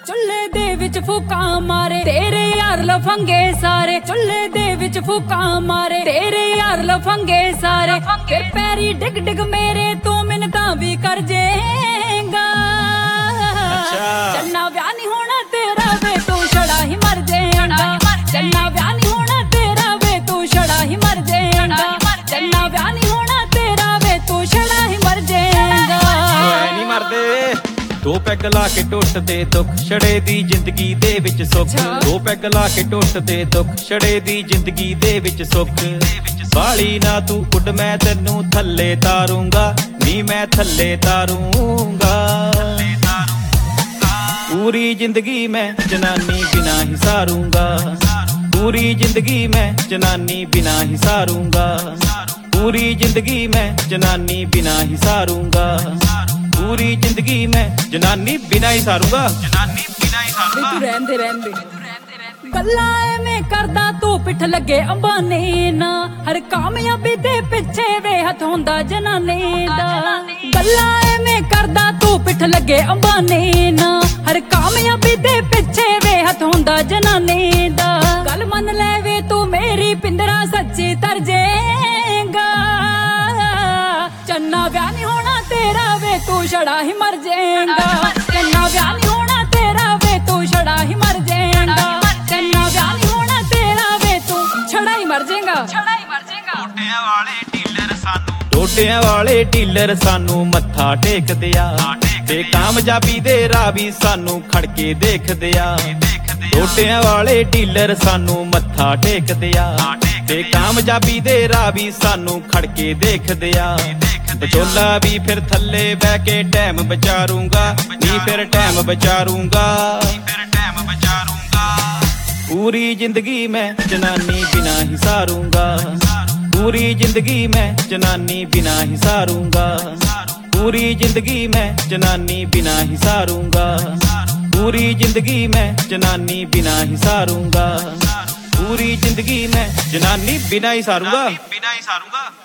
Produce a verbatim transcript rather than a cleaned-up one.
चुल्हे दे विच फूका मारे तेरे यार लफंगे सारे, चुल्हे दे विच फूका मारे तेरे यार लफंगे सारे। के पैरी डिग डिग मेरे तू मिन्नतां भी कर जेगा, चन्ना ब्याह नहीं होना तेरा वे तू छड़ा ही मर जाएगा। चन्ना ब्याह नहीं होना तेरा वे तू छड़ा ही मर जाएगा। चन्ना ब्याह नहीं होना तेरा वे तू छड़ा ही मर जाएगा। नहीं मरदे दो पैग ला के टुटदे दुख छड़े दी जिंदगी दे विच सुख। दो पैग ला के टुटदे दुख छड़े दी जिंदगी दे विच सुख। बाली ना तू उड़ मैं तेनू थल्ले तारूंगा, नी मैं थल्ले तारूंगा। पूरी जिंदगी मैं जनानी बिना ही सारूंगा, पूरी जिंदगी मैं जनानी बिना ही सारूंगा। पूरी जिंदगी मैं जनानी बिना ही सारूंगा, पूरी जिंदगी मैं जनानी बिना ही सारूंगा। जनानी बिना ही सारूंगा। तू रहंदे रहंदे गल्ला एवें करदा तू पिठ लगे अंबानी ना, हर कामयाबी दे पिछे वे हथ होंदा जनानी दा। गल्ला एवें करदा तू पिठ लगे अंबानी ना, हर कामयाबी दे पिछे वे हथ होंदा जनानी दा। गल मन ले वे तू मेरी पिंदरा सच्ची तर जाएगा। चन्ना ब्याह नहीं होना तेरा वे तू छड़ा ही मर जाएगा। चन्ना ब्याह नहीं होना तेरा वे तू छड़ा ही मर जाएगा। चन्ना ब्याह नहीं होना तेरा वे तू छड़ा ही मर जाएगा। छड़ा ही मर जाएगा। ਟੋਟਿਆਂ ਵਾਲੇ ਡੀਲਰ ਸਾਨੂੰ ਟੋਟਿਆਂ ਵਾਲੇ ਡੀਲਰ ਸਾਨੂੰ ਮੱਥਾ ਟੇਕਦੇ ਆ, ਤੇ ਕਾਮਯਾਬੀ ਦੇ ਰਾਹ ਵੀ ਸਾਨੂੰ ਖੜ ਕੇ ਦੇਖਦੇ ਆ। ਟੋਟਿਆਂ ਵਾਲੇ ਡੀਲਰ ਸਾਨੂੰ ਮੱਥਾ ਟੇਕਦੇ ਆ, ਤੇ ਕਾਮਯਾਬੀ ਦੇ ਰਾਹ ਵੀ ਸਾਨੂੰ ਖੜ ਕੇ ਦੇਖਦੇ ਆ। ਵਿਚੋਲਾ ਵੀ ਫਿਰ ਥੱਲੇ ਬਹਿ ਕੇ ਟਾਈਮ ਵਿਚਾਰੂੰਗਾ, ਨੀ ਫਿਰ ਟਾਈਮ ਵਿਚਾਰੂੰਗਾ। पूरी जिंदगी मैं जनानी बिना ही सारूंगा, पूरी जिंदगी मैं जनानी बिना ही सारूंगा। पूरी जिंदगी मैं जनानी बिना ही सारूंगा, पूरी जिंदगी मैं जनानी बिना ही सारूंगा। पूरी जिंदगी मैं जनानी बिना ही सारूंगा, बिना ही सारूंगा।